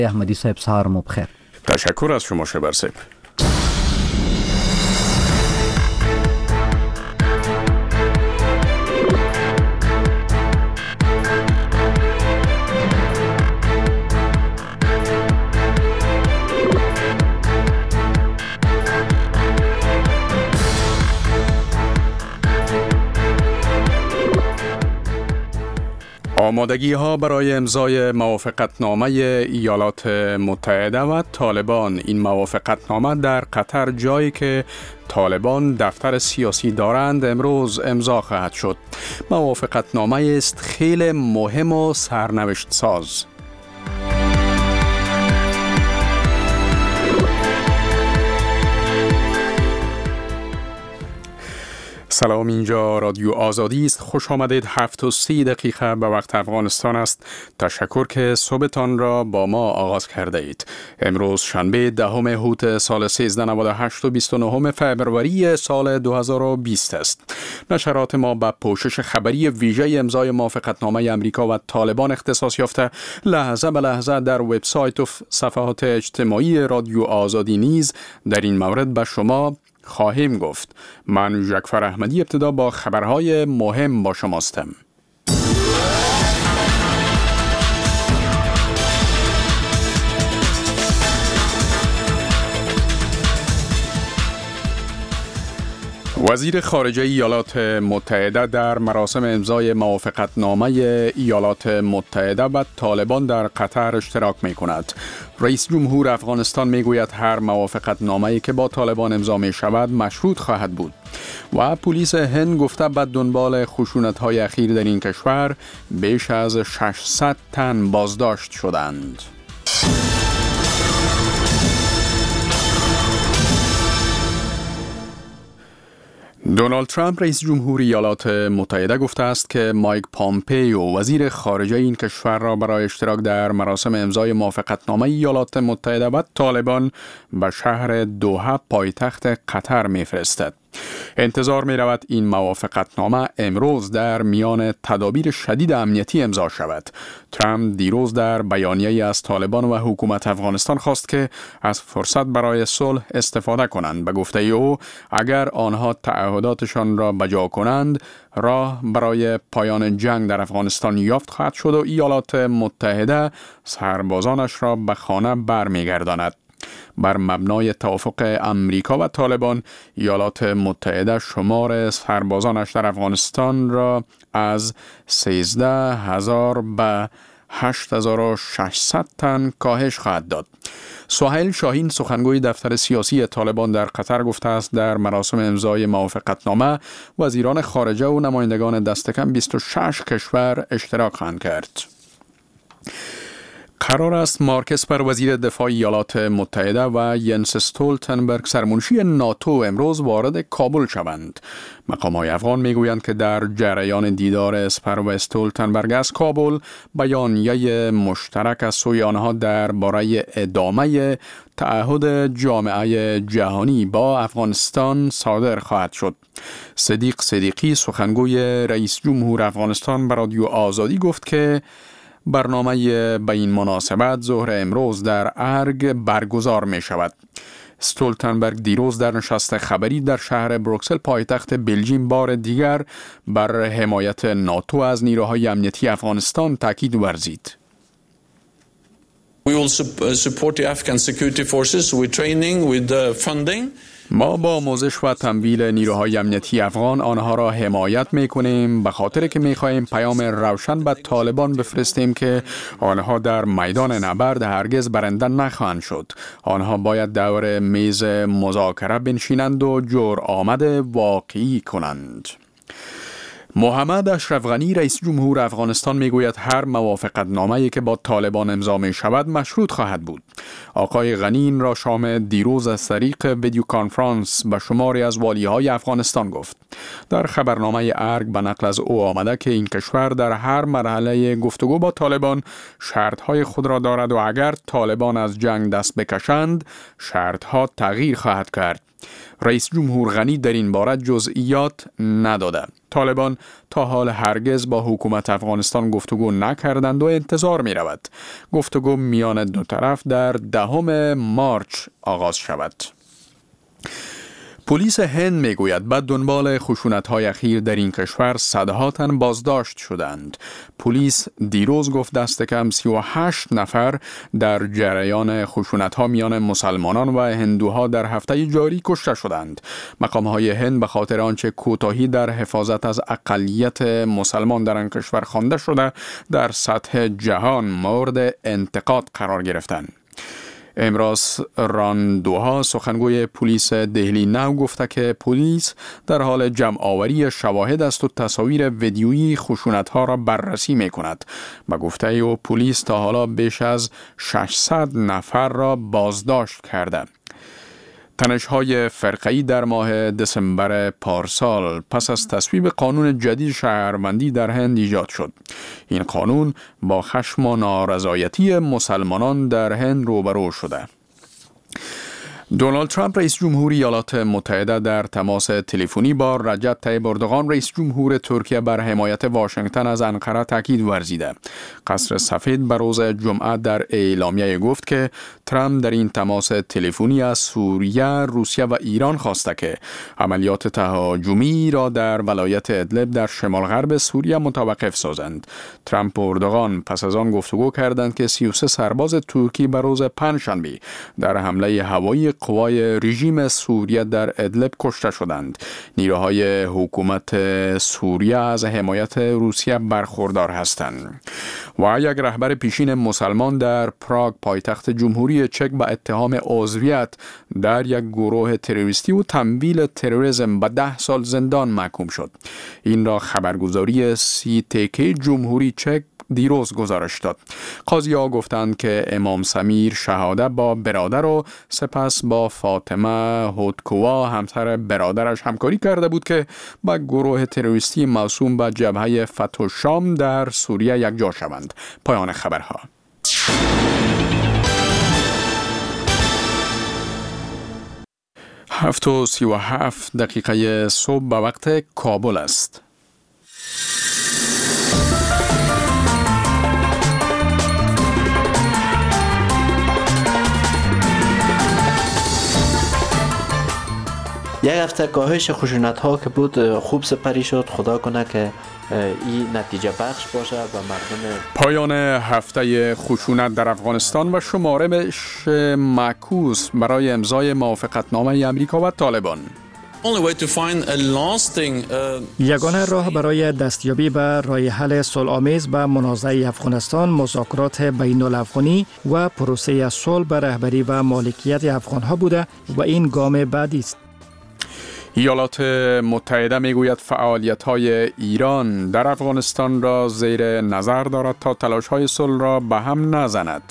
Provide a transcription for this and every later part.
احمدی صاحب سهار مو بخیر. تشکر از شما شبر صاحب. آمادگی‌ها برای امضای موافقتنامه ایالات متحده و طالبان. این موافقتنامه در قطر، جایی که طالبان دفتر سیاسی دارند، امروز امضا خواهد شد. موافقتنامه است خیلی مهم و سرنوشت ساز. سلام، اینجا رادیو آزادی است. خوش آمدید. 7:30 به وقت افغانستان است. تشکر که صبحتان را با ما آغاز کرده اید. امروز شنبه 10 هوت سال 1398 و 29 فبروری سال 2020 است. نشرات ما به پوشش خبری ویژه امضای موافقتنامه امریکا و طالبان اختصاص یافته لحظه به لحظه در وبسایت و صفحات اجتماعی رادیو آزادی نیز در این مورد به شما خواهیم گفت. من جعفر احمدی ابتدا با خبرهای مهم با شماستم. وزیر خارجه ایالات متحده در مراسم امضای موافقتنامه ایالات متحده و طالبان در قطر اشتراک می کند. رئیس جمهور افغانستان می گوید هر موافقتنامه‌ای که با طالبان امضا می شود مشروط خواهد بود. و پلیس هند گفته به دنبال خشونت‌های اخیر در این کشور بیش از 600 تن بازداشت شدند. دونالد ترامپ رئیس جمهور ایالات متحده گفته است که مایک پامپیو وزیر خارجه این کشور را برای اشتراک در مراسم امضای موافقتنامه ایالات متحده و طالبان به شهر دوحه پایتخت قطر می‌فرستد. انتظار می رود این موافقتنامه امروز در میان تدابیر شدید امنیتی امضا شود. ترامپ دیروز در بیانیه‌ای از طالبان و حکومت افغانستان خواست که از فرصت برای صلح استفاده کنند. به گفته او اگر آنها تعهداتشان را بجا کنند، راه برای پایان جنگ در افغانستان یافت خواهد شد و ایالات متحده سربازانش را به خانه برمیگرداند. بر مبنای توافق امریکا و طالبان، ایالات متحده شمار سربازانش در افغانستان را از 13,000 به 8,600 تن کاهش خواهد داد. سهیل شاهین سخنگوی دفتر سیاسی طالبان در قطر گفته است در مراسم امضای موافقتنامه وزیران خارجه و نمایندگان دست کم 26 کشور اشتراک خواهند کرد. قرار است مارک اسپر وزیر دفاع ایالات متحده و ینس استولتنبرگ سرمنشی ناتو امروز وارد کابل شوند. مقام‌های افغان میگویند که در جریان دیدار اسپر و استولتنبرگ از کابل بیانیه مشترک از سوی آنها درباره ادامه تعهد جامعه جهانی با افغانستان صادر خواهد شد. صدیق صدیقی سخنگوی رئیس جمهور افغانستان به رادیو آزادی گفت که برنامه به این مناسبت ظهر امروز در ارگ برگزار می شود. استولتنبرگ دیروز در نشست خبری در شهر بروکسل پایتخت بلژیم بار دیگر بر حمایت ناتو از نیروهای امنیتی افغانستان تاکید ورزید. We will support the Afghan security forces with training, with funding. ما با آموزش و تمویل نیروهای امنیتی افغان آنها را حمایت می‌کنیم، به خاطر که می‌خواهیم پیام روشن به طالبان بفرستیم که آنها در میدان نبرد هرگز برنده نخواهند شد. آنها باید دور میز مذاکره بنشینند و جرأت واقعی کنند. محمد اشرف غنی رئیس جمهور افغانستان میگوید هر موافقتنامه‌ای که با طالبان امضا می شود مشروط خواهد بود. آقای غنی این را شام دیروز از طریق ویدیو کانفرانس به شماری از والی‌های افغانستان گفت. در خبرنامه ارگ به نقل از او آمده که این کشور در هر مرحله گفتگو با طالبان شرطهای خود را دارد و اگر طالبان از جنگ دست بکشند شرطها تغییر خواهد کرد. رئیس جمهور غنی در این باره جزئیات نداده. طالبان تا حال هرگز با حکومت افغانستان گفتگو نکردند و انتظار می رود گفتگو میان دو طرف در 10 مارچ آغاز شود. پلیس هند میگوید بعد دنبال خشونت‌های اخیر در این کشور صدها تن بازداشت شدند. پلیس دیروز گفت دست کم 38 نفر در جریان خشونت‌ها میان مسلمانان و هندوها در هفته جاری کشته شدند. مقام‌های هند به خاطر آنچه کوتاهی در حفاظت از اقلیت مسلمان در آن کشور خوانده شده در سطح جهان مورد انتقاد قرار گرفتند. امروز راندوها سخنگوی پلیس دهلی نو گفته که پلیس در حال جمع آوری شواهد است و تصاویر ویدیویی خشونت‌ها را بررسی می‌کند. با گفته او پلیس تا حالا بیش از 600 نفر را بازداشت کرده. تنش‌های فرقه‌ای در ماه دسامبر پارسال پس از تصویب قانون جدید شهروندی در هند ایجاد شد. این قانون با خشم و نارضایتی مسلمانان در هند روبرو شده. دونالد ترامپ رئیس جمهور ایالات متحده در تماس تلفنی با رجب طیب اردوغان رئیس جمهور ترکیه بر حمایت واشنگتن از انقره تاکید ورزیده. قصر سفید به روز جمعه در اعلامیه گفت که ترامپ در این تماس تلفنی از سوریه، روسیه و ایران خواسته که عملیات تهاجمی را در ولایت ادلب در شمال غرب سوریه متوقف سازند. ترامپ و اردوغان پس از آن گفتگو کردند که 33 سرباز ترکی به روز پنجشنبه در حمله هوایی قوای رژیم سوریه در ادلب کشته شدند. نیروهای حکومت سوریه از حمایت روسیه برخوردار هستند. و یک رهبر پیشین مسلمان در پراگ پایتخت جمهوری چک به اتهام عضویت در یک گروه تروریستی و تمویل تروریسم به 10 سال زندان محکوم شد. این را خبرگزاری CTK جمهوری چک دیروز گزارش داد. قاضی ها گفتند که امام سمیر شهاده با برادر و سپس با فاطمه هودکووا همسر برادرش همکاری کرده بود که با گروه تروریستی موسوم به جبهه فتح الشام در سوریه یکجا شوند. پایان خبرها. 7:37 صبح به وقت کابل است. یک هفته کاهش خشونت‌ها که بود خوب سپری شد. خدا کنه که این نتیجه بخش باشه و مردم. پایان هفته خشونت در افغانستان و شمارش معکوس برای امضای موافقتنامه امریکا و طالبان. یگانه راه برای دستیابی به راه حل صلح‌آمیز به منازعه افغانستان مذاکرات بین الافغانی و پروسه صلح به رهبری و مالکیت افغان‌ها بوده و این گام بعدی است. ایالات متحده میگوید فعالیت‌های ایران در افغانستان را زیر نظر دارد تا تلاش‌های صلح را به هم نزند.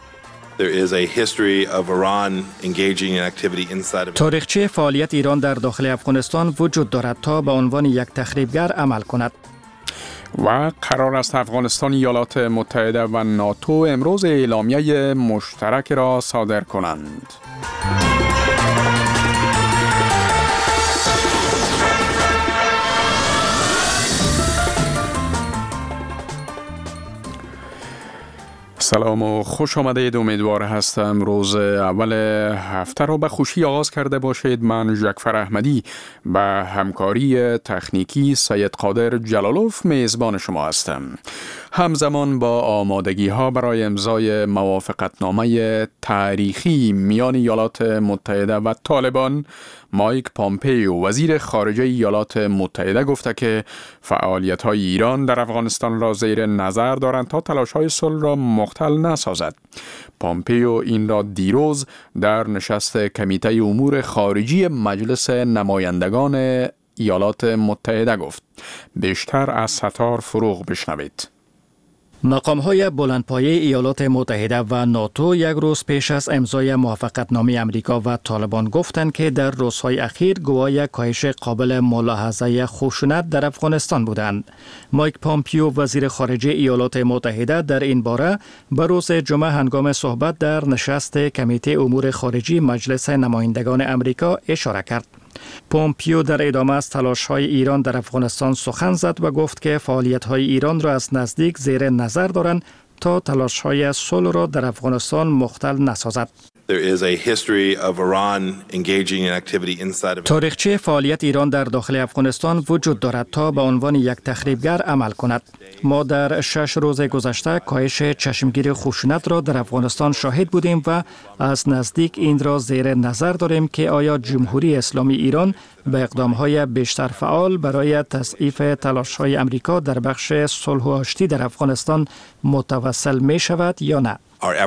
تاریخچه فعالیت ایران در داخل افغانستان وجود دارد تا به عنوان یک تخریبگر عمل کند. و قرار است افغانستان، ایالات متحده و ناتو امروز اعلامیه مشترک را صادر کنند. سلام و خوش آمدید. امیدوار هستم روز اول هفته را به خوشی آغاز کرده باشید. من جعفر احمدی به همکاری تکنیکی سید قادر جلالوف میزبان شما هستم. همزمان با آمادگی ها برای امضای موافقتنامه تاریخی میان ایالات متحده و طالبان، مایک پامپیو وزیر خارجه ایالات متحده گفته که فعالیت های ایران در افغانستان را زیر نظر دارند تا تلاش های صلح را مختل نسازد. پامپیو این را دیروز در نشست کمیته امور خارجی مجلس نمایندگان ایالات متحده گفت. بیشتر از ستار فروغ بشنوید. مقام‌های بلندپایه ایالات متحده و ناتو یک روز پیش از امضای موافقتنامه امریکا و طالبان گفتند که در روزهای اخیر گواه کاهش قابل ملاحظه خشونت در افغانستان بودند. مایک پامپیو وزیر خارجه ایالات متحده در این باره به روز جمعه هنگام صحبت در نشست کمیته امور خارجی مجلس نمایندگان امریکا اشاره کرد. پومپیو در ادامه از تلاش‌های ایران در افغانستان سخن زد و گفت که فعالیت‌های ایران را از نزدیک زیر نظر دارند تا تلاش‌های صلح را در افغانستان مختل نسازد. تاریخچه فعالیت ایران در داخل افغانستان وجود دارد تا به عنوان یک تخریبگر عمل کند. ما در 6 روز گذشته کاهش چشمگیر خشونت را در افغانستان شاهد بودیم و از نزدیک این را زیر نظر داریم که آیا جمهوری اسلامی ایران به اقدام‌های بیشتر فعال برای تضعیف تلاش‌های امریکا در بخش صلح و آشتی در افغانستان متوسل می شود یا نه.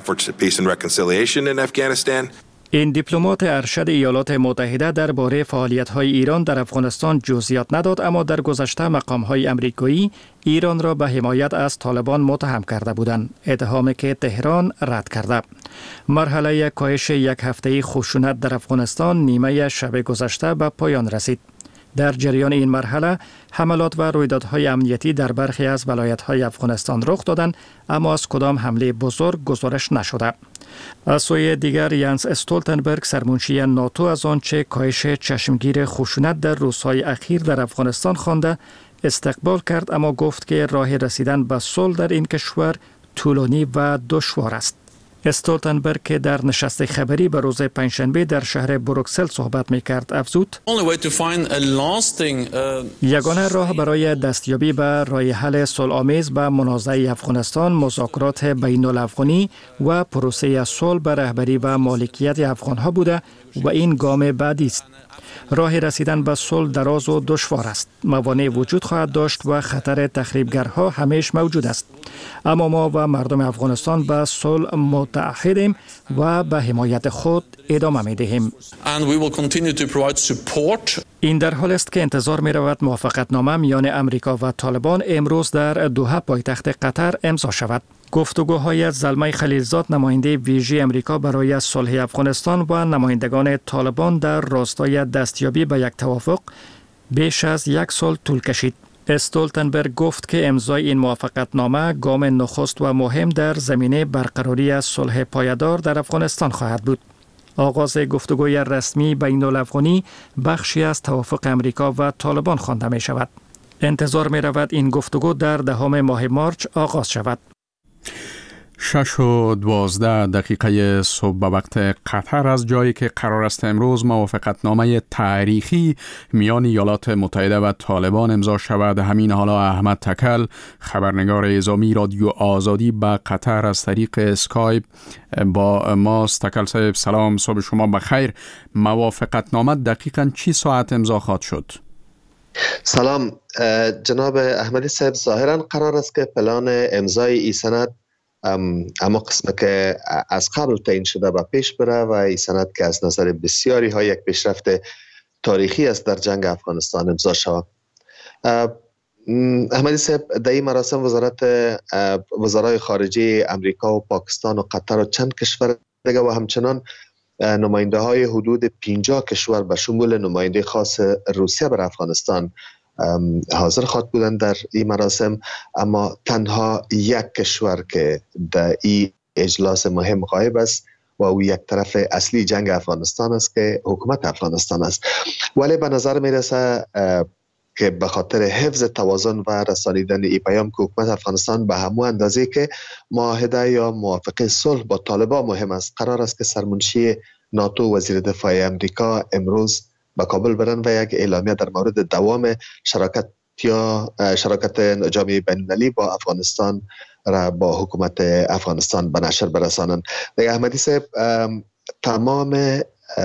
این دیپلمات ارشد ایالات متحده درباره فعالیت‌های ایران در افغانستان جزئیات نداد، اما در گذشته مقام‌های امریکایی ایران را به حمایت از طالبان متهم کرده بودند، اتهامی که تهران رد کرده. مرحله کاهش یک هفته‌ای خشونت در افغانستان نیمه شب گذشته به پایان رسید. در جریان این مرحله حملات و رویدادهای امنیتی در برخی از ولایت‌های افغانستان رخ دادند، اما از کدام حمله بزرگ گزارش نشده. از سوی دیگر ینس استولتنبرگ سرمنشی ناتو از آنچه کاهش چشمگیر خشونت در روزهای اخیر در افغانستان خوانده استقبال کرد، اما گفت که راه رسیدن به صلح در این کشور طولانی و دشوار است. استولتنبرگ که در نشست خبری به روز پنجشنبه در شهر بروکسل صحبت می‌کرد افزود: یگانه راه برای دستیابی به راه حل صلح‌آمیز به منازعه افغانستان مذاکرات بین‌الافغانی و پروسه صلح به رهبری و مالکیت افغان‌ها بوده و این گام بعدی است. راه رسیدن به صلح دراز و دشوار است. موانع وجود خواهد داشت و خطر تخریبگرها همیشه موجود است. اما ما و مردم افغانستان به صلح متعهدیم و به حمایت خود ادامه می‌دهیم. این در حال است که انتظار می‌رود موافقتنامه میان امریکا و طالبان امروز در دوحه پایتخت قطر امضا شود. گفتگوهای زلمه خلیلزاد نماینده ویژه امریکا برای صلح افغانستان و نمایندگان طالبان در راستای دستیابی به یک توافق بیش از 1 سال طول کشید. استولتنبرگ گفت که امضای این موافقتنامه گام نخست و مهم در زمینه برقراری صلح پایدار در افغانستان خواهد بود. آغاز گفتگوی رسمی بین‌الافغانی بخشی از توافق امریکا و طالبان خوانده می شود. انتظار می رود این گفتگو در 10 ماه مارچ آغاز شود. 6:12 صبح به وقت قطر از جایی که قرار است امروز موافقتنامه تاریخی میان ایالات متحده و طالبان امضا شود، همین حالا احمد تکل خبرنگار اعزامی رادیو آزادی به قطر از طریق اسکایپ با ماست. تکل صاحب سلام، صبح شما بخیر. موافقتنامه دقیقاً چی ساعت امضا خواهد شد؟ سلام جناب احمدی صاحب، ظاهرا قرار است که پلان امضای این سند اما قسمه که از قبل تعیین شده به پیش بره و این سند که از نظر بسیاری ها یک پیشرفت تاریخی است در جنگ افغانستان امضا شود. احمدی صاحب، در این مراسم وزرای خارجه امریکا و پاکستان و قطر و چند کشور دیگه و همچنان نماینده های حدود 50 کشور به شمول نماینده خاص روسیه بر افغانستان حاضر خواهد بودند در این مراسم، اما تنها یک کشور که در این اجلاس مهم غایب است و او یک طرف اصلی جنگ افغانستان است که حکومت افغانستان است. ولی به نظر میرسه که به خاطر حفظ توازن و رسانیدن این پیام که حکومت افغانستان به همون اندازه که معاهده یا موافقه صلح با طالبان مهم است، قرار است که سرمنشی ناتو وزیر دفاع امریکا امروز به کابل برن و یک اعلامیه در مورد دوام شراکت جامعه بین‌المللی با افغانستان را با حکومت افغانستان به نشر برسانند. احمدی صاحب، تمام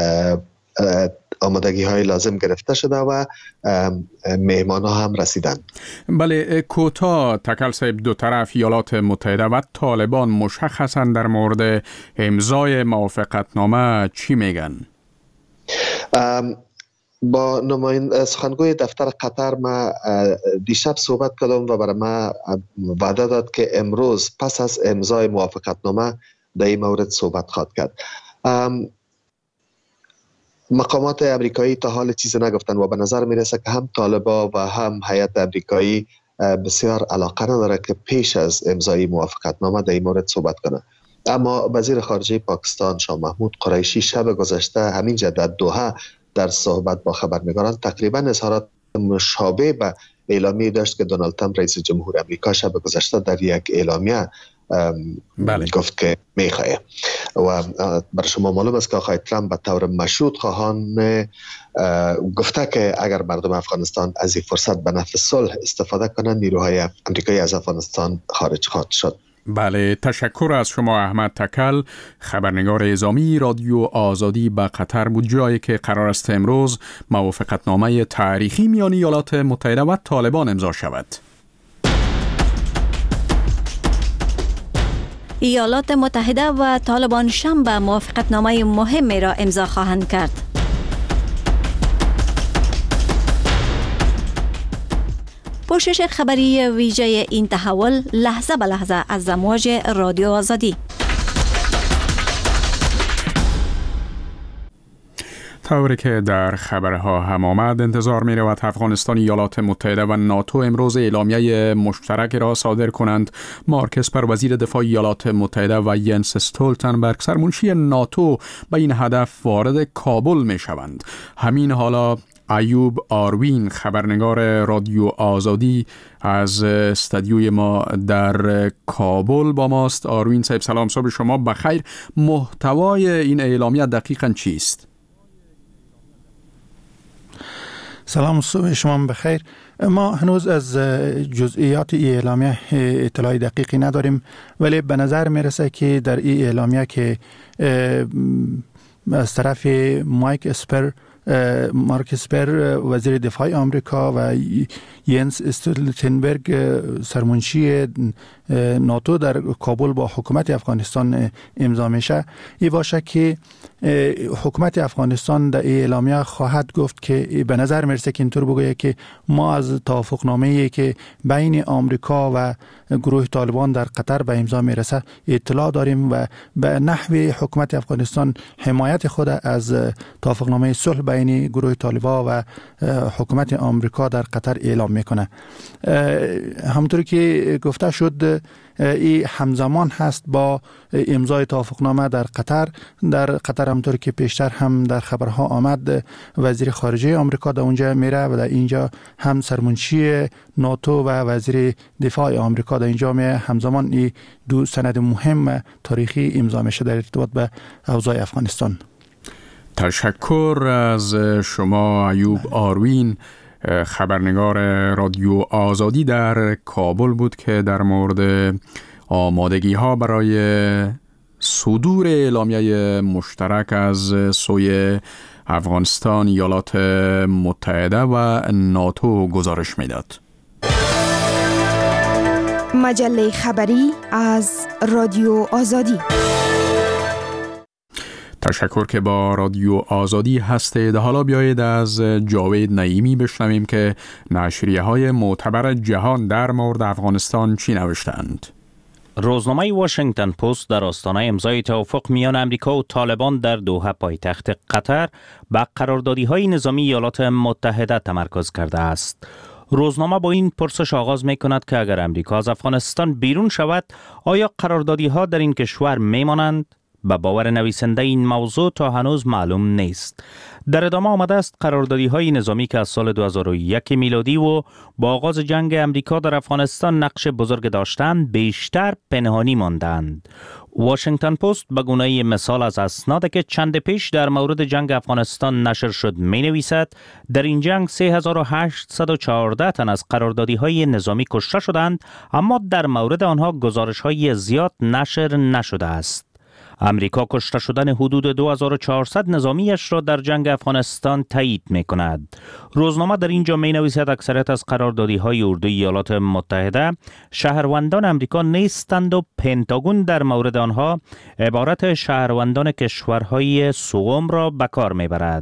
آمادگی های لازم گرفته شده و مهمان ها هم رسیدن. بله، کوتاه تکل صاحب، دو طرف ایالات متحده و طالبان مشخصا در مورد امضای موافقتنامه چی میگن؟ با سخنگوی دفتر قطر ما دیشب صحبت کردم و برای ما وعده داد که امروز پس از امضای موافقتنامه در این مورد صحبت خواهد کرد. مقامات امریکایی تا حال چیزی نگفتن و به نظر میرسه که هم طالبا و هم هیئت امریکایی بسیار علاقه نداره که پیش از امضای موافقتنامه در این مورد صحبت کنه. اما وزیر خارجه پاکستان شاه محمود قریشی شب گذشته همینجا در دوحه در صحبت با خبرنگاران تقریبا اظهارات مشابه به اعلامیه داشت که دونالد ترامپ رئیس جمهور آمریکا شب گذشته در یک اعلامیه گفت که میخواه. و برای شما معلوم است که آقای ترامپ به طور مشروط خواهان گفته که اگر مردم افغانستان از این فرصت به نفع صلح استفاده کنند نیروهای آمریکایی از افغانستان خارج خواهد شد. بله، تشکر از شما احمد تکل، خبرنگار اعزامی رادیو آزادی به قطر بود، جایی که قرار است امروز موافقتنامه تاریخی میان ایالات متحده و طالبان امضا شود. ایالات متحده و طالبان شنبه موافقتنامه مهمی را امضا خواهند کرد. پوشش خبری ویژه این تحول لحظه به لحظه از امواج رادیو آزادی. طوری که در خبرها هم آمد، انتظار می رود افغانستان، ایالات متحده و ناتو امروز اعلامیه مشترک را صادر کنند. مارک اسپر وزیر دفاع ایالات متحده و ینس استولتنبرگ سرمنشی ناتو به این هدف وارد کابل می شوند. همین حالا ایوب آروین خبرنگار رادیو آزادی از استودیوی ما در کابل با ماست. آروین صاحب سلام، صبح شما بخیر. محتوای این اعلامیه دقیقاً چیست؟ سلام، صبح شما بخیر. ما هنوز از جزئیات این اعلامیه اطلاع دقیقی نداریم، ولی به نظر میرسه که در این اعلامیه که از طرف مارک اسپر وزیر دفاع آمریکا و ینس استولتنبرگ سرمنشی ناتو در کابل با حکومت افغانستان امضا میشه، این باشه که حکومت افغانستان در اعلامیه خواهد گفت که به نظر میرسه که اینطور بگویه که ما از توافقنامه‌ای که بین آمریکا و گروه طالبان در قطر به امضا میرسه اطلاع داریم و به نحو حکومت افغانستان حمایت خود از توافقنامه صلح بین گروه طالبان و حکومت آمریکا در قطر اعلام میکنه. همونطور که گفته شد این همزمان هست با امضای توافقنامه در قطر. در قطر همونطور که پیشتر هم در خبرها آمد وزیر خارجه آمریکا در اونجا میره و در اینجا هم سرمنشی ناتو و وزیر دفاع آمریکا در اینجا میره. همزمان این دو سند مهم تاریخی امضا میشه در ارتباط به اوضاع افغانستان. تشکر از شما ایوب آروین، خبرنگار رادیو آزادی در کابل بود که در مورد آمادگی ها برای صدور اعلامیه مشترک از سوی افغانستان، ایالات متحده و ناتو گزارش میداد. مجله خبری از رادیو آزادی. تشکر که با رادیو آزادی هستید. حالا بیایید از جاوید نعیمی بشنویم که نشریه های معتبر جهان در مورد افغانستان چی نوشتند. روزنامه واشنگتن پست در آستانه امضای توافق میان امریکا و طالبان در دوحه پایتخت قطر به قراردادی‌های نظامی ایالات متحده تمرکز کرده است. روزنامه با این پرسش آغاز می کند که اگر امریکا از افغانستان بیرون شود، آیا قراردادی‌ها در این کشور میمانند؟ به باور نویسنده این موضوع تا هنوز معلوم نیست. در ادامه آمده است قراردادی‌های نظامی که از سال 2001 میلادی و با آغاز جنگ امریکا در افغانستان نقش بزرگ داشتند بیشتر پنهانی ماندند. واشنگتن پست به گونه مثال از اسنادی که چند پیش در مورد جنگ افغانستان نشر شد می نویسد در این جنگ 3814 تن از قراردادی‌های نظامی کشته شدند، اما در مورد آنها گزارش‌های زیاد نشر نشده است. امریکا کشته شدن حدود 2400 نظامیش را در جنگ افغانستان تایید می کند. روزنامه در اینجا می نویسد اکثریت از قراردادی‌های اردوی ایالات متحده شهروندان امریکا نیستند و پنتاگون در مورد آنها عبارت شهروندان کشورهای سوم را به کار می برد.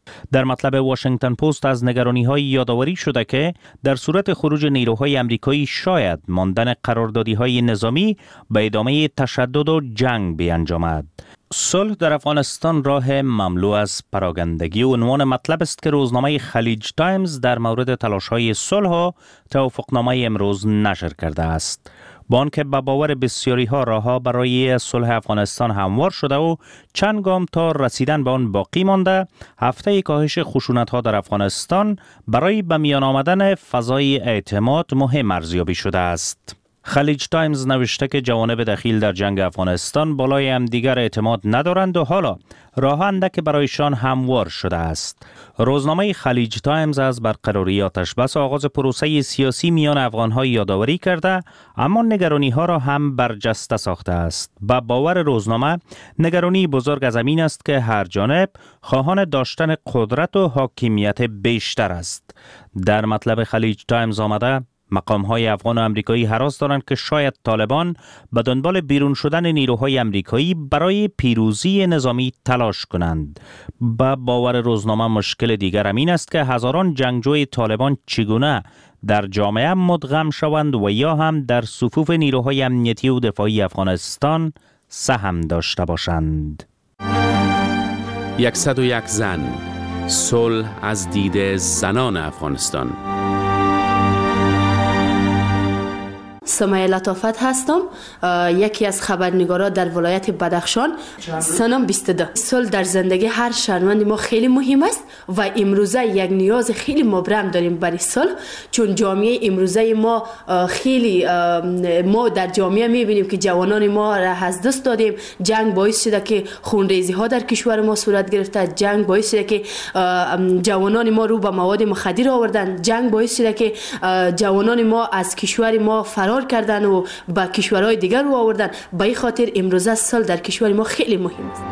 در مطلب واشنگتن پست از نگرانی‌های یادآوری شده که در صورت خروج نیروهای آمریکایی شاید ماندن قراردادی‌های نظامی به ادامه تشدد و جنگ بیانجامد. صلح در افغانستان راه مملو از پراگندگی و عنوان مطلب است که روزنامه خلیج تایمز در مورد تلاش‌های صلح و توافقنامه امروز نشر کرده است. با آنکه به باور بسیاری‌ها راه‌ها برای صلح افغانستان هموار شده و چند گام تا رسیدن به آن باقی مانده، هفته کاهش خشونت‌ها در افغانستان برای به میان آمدن فضای اعتماد مهم ارزیابی شده است. خلیج تایمز نوشته که جوانب دخیل در جنگ افغانستان بالای همدیگر اعتماد ندارند و حالا راه اندک برایشان هموار شده است. روزنامه خلیج تایمز از برقراری آتشبس آغاز پروسه سیاسی میان افغان‌ها یادآوری کرده، اما نگرانی‌ها را هم برجسته ساخته است. با باور روزنامه، نگرانی بزرگ از این است که هر جانب خواهان داشتن قدرت و حاکمیت بیشتر است. در مطلب خلیج تایمز آمده مقام‌های افغان و آمریکایی هراس دارند که شاید طالبان به دنبال بیرون شدن نیروهای آمریکایی برای پیروزی نظامی تلاش کنند. با باور روزنامه مشکل دیگر این است که هزاران جنگجوی طالبان چگونه در جامعه مدغم شوند و یا هم در صفوف نیروهای امنیتی و دفاعی افغانستان سهم داشته باشند. 101 زن، صلح از دید زنان افغانستان. سمیه لطافت هستم، یکی از خبرنگارا در ولایت بدخشان. سنم 22. صلح در زندگی هر شهروند ما خیلی مهم است و امروزه یک نیاز خیلی مبرم داریم برای صلح، چون جامعه امروزه ما خیلی ما در جامعه میبینیم که جوانان ما را از دست دادیم. جنگ باعث شده که خونریزی ها در کشور ما صورت گرفته، جنگ باعث شده که جوانان ما رو به مواد مخدر آوردن، جنگ باعث شده که جوانان ما از کشور ما فرار کردن و با کشورهای دیگر رو آوردن. به این خاطر امروزه صلح در کشور ما خیلی مهم است.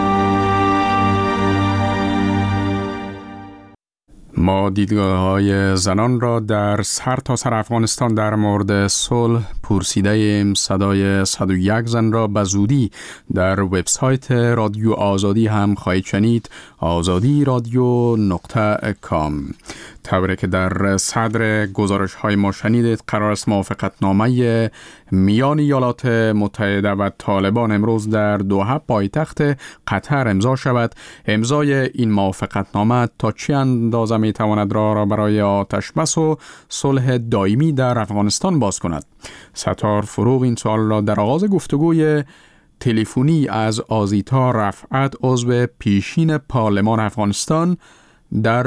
ما دیدگاه‌های زنان را در سرتاسر افغانستان در مورد صلح پرسیده ایم. صدای 101 زن را به زودی در وبسایت رادیو آزادی هم خواهید شنید، azadi.radio.com. طوری که در صدر گزارش های ما شنیدید، قرار است موافقتنامه میان ایالات متحده و طالبان امروز در دوحه پایتخت قطر امضا شود. امضای این موافقتنامه تا چه اندازه می تواند راه را برای آتشبس و صلح دائمی در افغانستان باز کند؟ ستار فروغ این سوال را در آغاز گفتگوی تلفنی از آزیتا رفعت، عضو پیشین پارلمان افغانستان در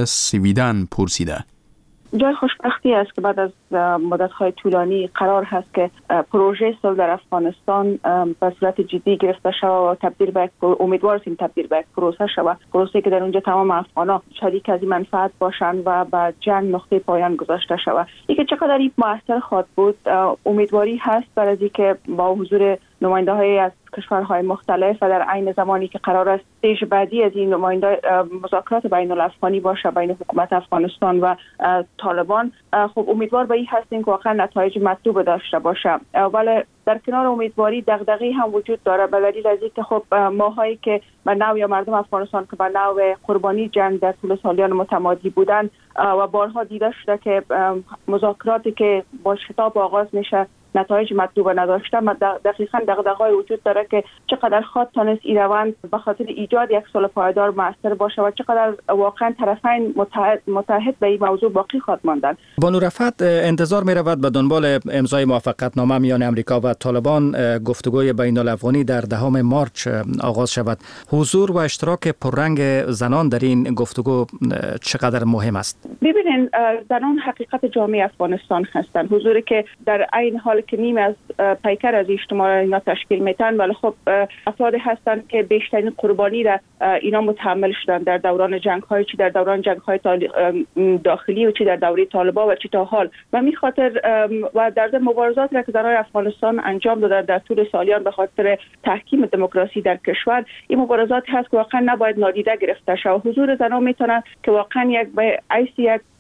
سویدن پرسیده. جای خوشبختی است که بعد از مدت‌های طولانی قرار هست که پروژه صلح در افغانستان به صورت جدی گرفته شود و تبدیل به امیدواریم تبدیل به پروسه شود، پروسه که در اونجا تمام افغان‌ها شریک از این منفعت باشند و به جنگ نقطه پایان گذاشته شود. اینکه چقدر این موثر خواهد بود، امیدواری هست برای اینکه با حضور نماینده‌های از کشورهای مختلف و در عین زمانی که قرار است استیج بعدی از این مذاکرات بین الافغانی باشه بین حکومت افغانستان و طالبان، خب امیدوار به این هستیم که واقعا نتایج مطلوب داشته باشه. ولی در کنار امیدواری دغدغه‌ای هم وجود داره، به دلیل از اینکه خب ماهایی که به نوع یا مردم افغانستان که به نوع قربانی جنگ در طول سالیان متمادی بودن و بارها دیده شده که مذاکراتی که با شتاب آغاز میشه نتایج مطلوب نداشته. دقیقاً دغدغه‌ای وجود داره که چقدر خواهد تونست این روند به خاطر ایجاد یک صلح پایدار موثر باشه و چقدر واقعا طرفین متحد به این موضوع باقی خواهد ماندن. بانو رفعت، انتظار می رود به دنبال امضای موافقتنامه میان امریکا و طالبان گفتگوی بین الافغانی در 10 مارچ آغاز شود. حضور و اشتراک پررنگ زنان در این گفتگو چقدر مهم است؟ ببینید، زنان حقیقت جامعه افغانستان هستند، حضوری که در عین حال که نیم از پیکر از اجتماع اینا تشکیل میتن، ولی خب افرادی هستند که بیشترین قربانی را اینا متحمل شدن در دوران جنگ‌های، چی در دوران جنگ‌های داخلی و چی در دوره طالبان و چی تا حال. و می خاطر و در مبارزات را که زنان افغانستان انجام دادن در طول سالیان به خاطر تحکیم دموکراسی در کشور، این مبارزات هست که واقعا نباید نادیده گرفته شود. حضور زنان میتونه که واقعا یک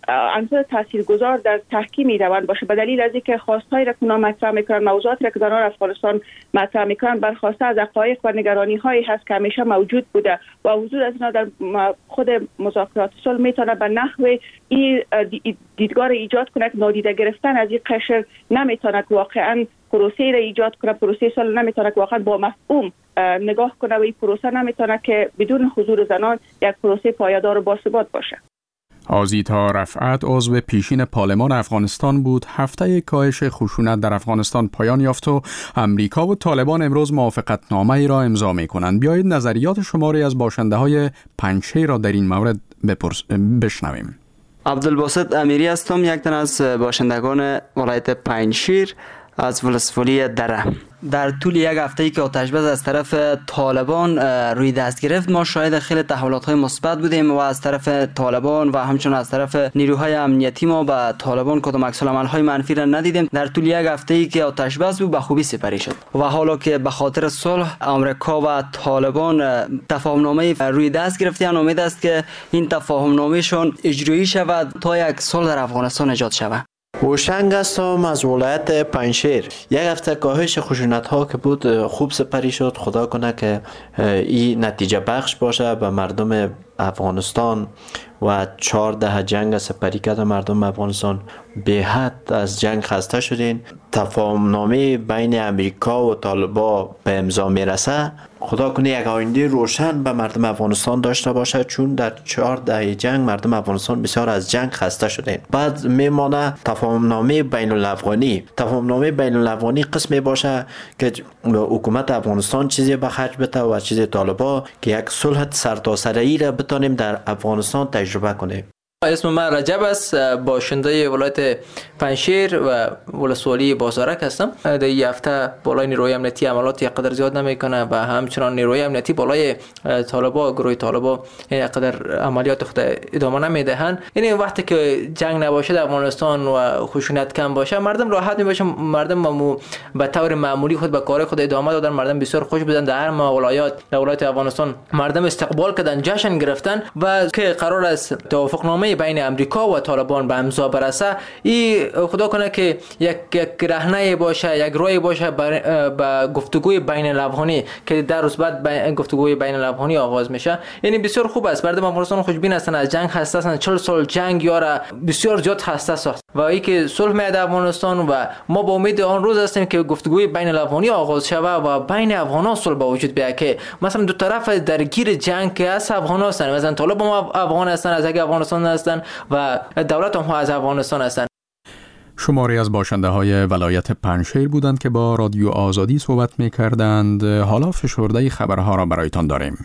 عنصر تاثیرگذار در تحکیم روند باشه، به دلیل از اینکه خواستهایی را که اونا مطرح میکنن، موضوعاتی را که زنان افغانستان مطرح میکنن برخواسته از حقایق و نگرانی هایی هست که همیشه موجود بوده و حضور از اینا در خود مذاکرات صلح میتونه به نحو این دیدگاه ایجاد کنه که نادیده گرفتن از این قشر نمیتونه که واقعا پروسه را ایجاد کنه، پروسه صلح نمیتونه که واقعا با مفهوم نگاه کنه و این پروسه نمیتونه که بدون حضور زنان یک پروسه پایدار و باثبات باشه. آزیتا رفعت عضو پیشین پارلمان افغانستان بود. هفته کاهش خشونت در افغانستان پایان یافت و امریکا و طالبان امروز موافقتنامه‌ای را امضا می‌کنند. بیایید نظریات شماری از باشنده‌های پنجشیر را در این مورد بشنویم. عبدالباسط امیری هستم، یک تن از باشندگان ولایت پنجشیر از ولسوالی دره. در طول یک هفته‌ای که آتش‌بس از طرف طالبان روی دست گرفت، ما شاهد خیلی تحولات‌های مثبت بودیم و از طرف طالبان و همچنین از طرف نیروهای امنیتی ما به طالبان کدام عکس‌العمل‌های منفی را ندیدیم. در طول یک هفته‌ای که آتش‌بس بود به خوبی سپری شد و حالا که به خاطر صلح آمریکا و طالبان تفاهم‌نامه روی دست گرفتند، امید است که این تفاهم‌نامه‌شون اجرایی شود تا یک صلح در افغانستان ایجاد شود. هوشنگ هستم از ولایت پنجشیر. یک هفته کاهش خشونت ها که بود خوب سپری شد. خدا کنه که این نتیجه بخش باشه به مردم افغانستان و 14 جنگ سپری کرده مردم افغانستان. به حد از جنگ خسته شدین. تفاهم‌نامه بین امریکا و طالبان به امضا میرسه. خدا کنه یک آینده روشن به مردم افغانستان داشته باشه، چون در 14 جنگ مردم افغانستان بسیار از جنگ خسته شدین. بعد میمانه تفاهم‌نامه بین الافغانی. تفاهم‌نامه بین الافغانی قسمی باشه که حکومت افغانستان چیزی به خرج بده و چیزی طالبان که یک صلح سرتاسری را بتونیم در افغانستان تجربه کنیم. اسم من رجب است، باشنده ولایت پنجشیر و ولسوالی بازارک هستم. در این هفته بالای نیروی امنیتی عملات یک قدر زیاد نمیکنه و همچنان نیروی امنیتی بالای طالبان، گروه طالبان یک قدر عملیات خود ادامه نمیدهند. یعنی وقتی که جنگ نباشه در افغانستان و خشونت کم باشه، مردم راحت میباشه، مردم به طور معمولی خود به کار خود ادامه دادن. مردم بسیار خوش بودن. در هر ولایات در ولایت افغانستان مردم استقبال کردن، جشن گرفتن و که قرار است توافقنامه بین امریکا و طالبان به امضا برسه. این خدا کنه که یک رهنه باشه، یک راهی باشه به گفتگوی بین الافغانی که در روز بعد گفتگوی بین الافغانی آغاز میشه. یعنی بسیار خوب است. مردم افغانستان خوشبین هستند، از جنگ خسته هستند. 40 سال جنگ یاره بسیار زیاد خسته ساخت و این که صلح میاد افغانستان و ما با امید آن روز هستیم که گفتگوی بین الافغانی آغاز شود و بین افغانان صلح به وجود بیاید که مثلا دو طرف درگیر جنگ که از افغانان هستند، مثلا طالبان افغان هستند، از افغانستان هستند و دولت هم از افغانستان هستند. شماری از باشنده های ولایت پنجشیر بودند که با رادیو آزادی صحبت می کردند. حالا فشرده خبرها را برایتان داریم.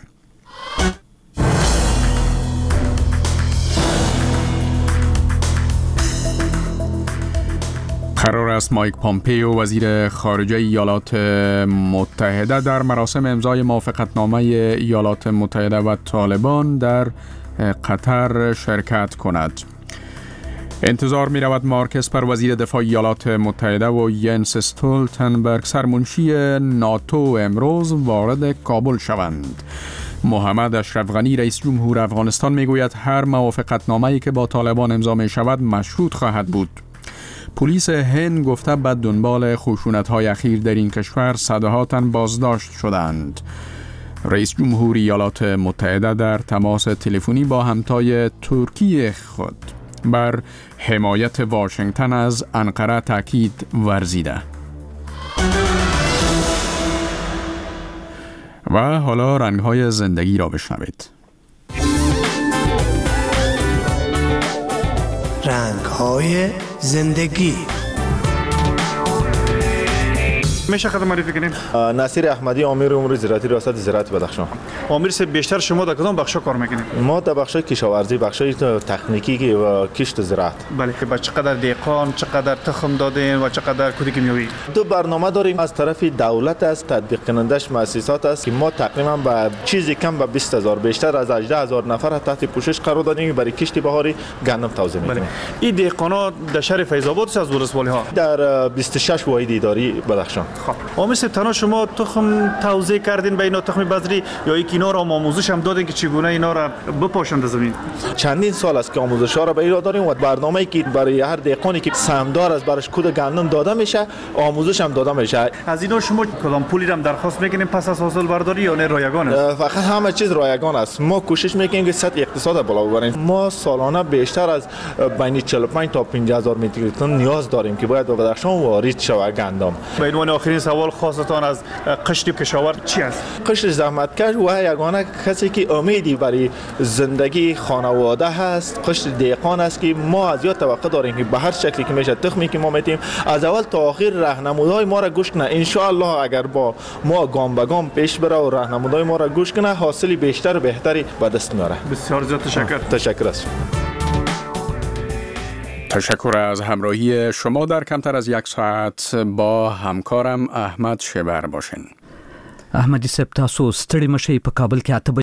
قرار است مایک پامپیو وزیر خارجه ایالات متحده در مراسم امضای موافقتنامه ایالات متحده و طالبان در قطر شرکت کند. انتظار می رود مارک اسپر وزیر دفاع ایالات متحده و ینس استولتنبرگ سرمنشی ناتو امروز وارد کابل شوند. محمد اشرف غنی رئیس جمهور افغانستان می گوید هر موافقتنامه‌ای که با طالبان امضا می شود مشروط خواهد بود. پلیس هند گفته به دنبال خشونت‌های اخیر در این کشور صدها تن بازداشت شدند. رئیس جمهور ایالات متحده در تماس تلفنی با همتای ترکیه خود بر حمایت واشنگتن از انقره تاکید ورزیده. و حالا رنگ‌های زندگی را بشنوید. رنگ‌های زندگی. میشه خدمت معرفی کنین؟ نصیر احمدی، امیر امور زراعتی ریاست زراعت بدخشان. امیر صاحب، بیشتر شما در کدام بخش کار میکنید؟ ما در بخش کشاورزی، بخش تکنیکی و کشت زراعت. بله. با چقدر دهقان، چقدر تخم دادین و چقدر کود کیمیایی؟ دو برنامه داریم. از طرف دولت است، تطبیق کنندش مؤسسات است که ما تقریبا به چیزی کم به 20000 بیشتر از 18000 نفر تحت پوشش قرار دادیم برای کشت بهاری گندم توزیع میکنیم. این دهقانا در شهر فیض آباد از ولسوالی ها؟ در 26 واحد اداری بدخشان. خب آمیس تنها شما تخم توزیع کردین به اینا تخم بذری یا یک اینا را آموزش هم دادین که چگونه اینا را بپاشند زمین؟ چندین سال است که آموزش ها را به اینا داریم و برنامه‌ای که برای هر دهقانی که سهمدار است برش کود گندم داده میشه، آموزش هم داده میشه. از اینا شما کدام پولی هم درخواست میکنین پس از حاصل برداری یا نه رایگان است؟ فقط همه چیز رایگان است. ما کوشش میکنیم که سطح اقتصاد بالا ببریم. ما سالانه بیشتر از بین 45 تا 50 هزار متر تن نیاز داریم که باید به بدخشان وارد شود گندم. به عنوان آخرین سوال خاصتان از قشر کشاورز چی است؟ قشر زحمتکش و یگانه کسی که امیدی برای زندگی خانواده هست، قشر دهقان است که ما از یا توقع داریم که به هر شکلی که میشه تخمی که ما میتیم از اول تا آخر راهنمودهای ما را گوش کنه. ان شاء الله اگر با ما گام به گام پیش بره و راهنمودهای ما را گوش کنه حاصلی بیشتر و بهتری به دست میاره. بسیار زیاد تشکر. تشکر است. تشکر از همراهی شما. در کمتر از یک ساعت با همکارم احمد شبر باشین. احمدی صاحب تاسو ستړي مشي په کابل کې